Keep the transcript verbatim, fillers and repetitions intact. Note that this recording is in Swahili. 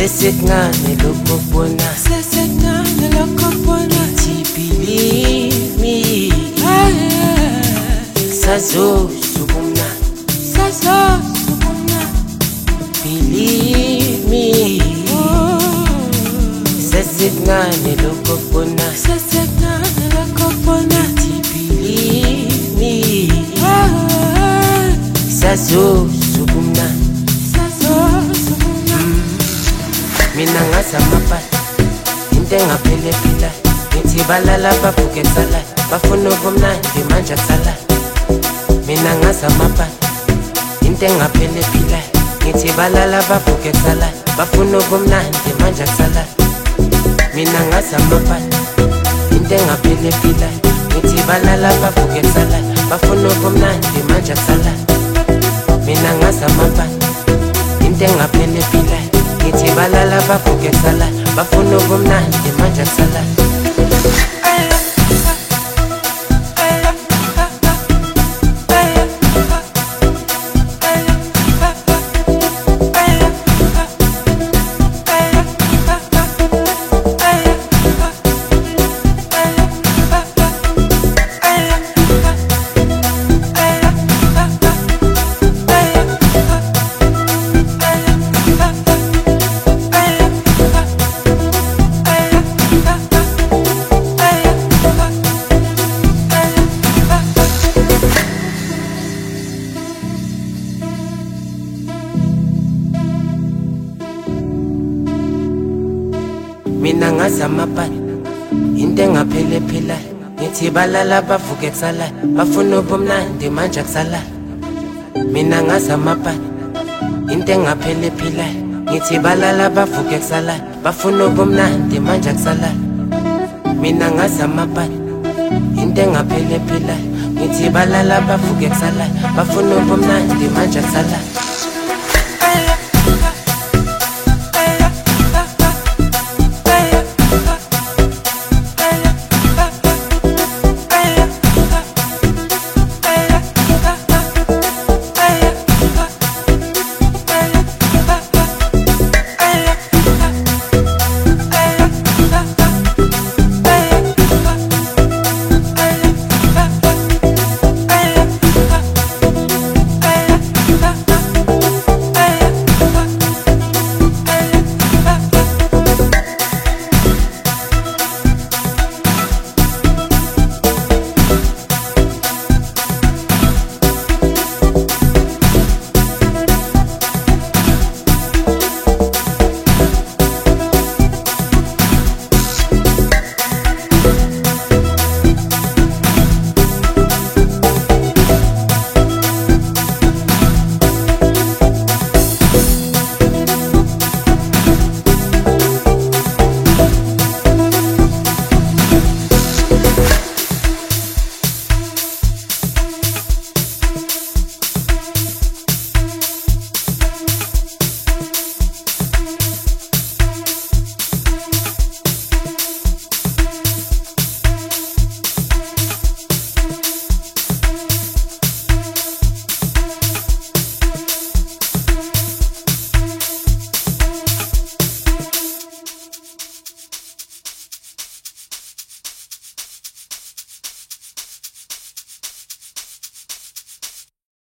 Sesengane lokho bona, sesengane lokho bona. Believe me, sazosubumna, sazosubumna. Believe me, sesengane lokho bona, sesengane lokho bona. Believe me, sazosubumna, sazosubumna. mina ngasamapala into engaphelefila ngithi balala bavuke kusala bafuna ubumnandi manje akusala mina ngasamapala into engaphelefila ngithi balala bavuke kusala bafuna ubumnandi manje akusala mina ngasamapala into engaphelefila ngithi balala bavuke kusala bafuna ubumnandi manje akusala mina ngasamapala into engaphelefila ngithi balala bavuke kusala bafuna ubumnandi manje akusala mina ngazamapala into engaphelephela ngithi balala bavuke kusala bafuna ubumnandi manje akusala mina ngazamapala into engaphelephela ngithi balala bavuke kusala bafuna ubumnandi manje akusala mina ngazamapala into engaphelephela ngithi balala bavuke kusala bafuna ubumnandi manje akusala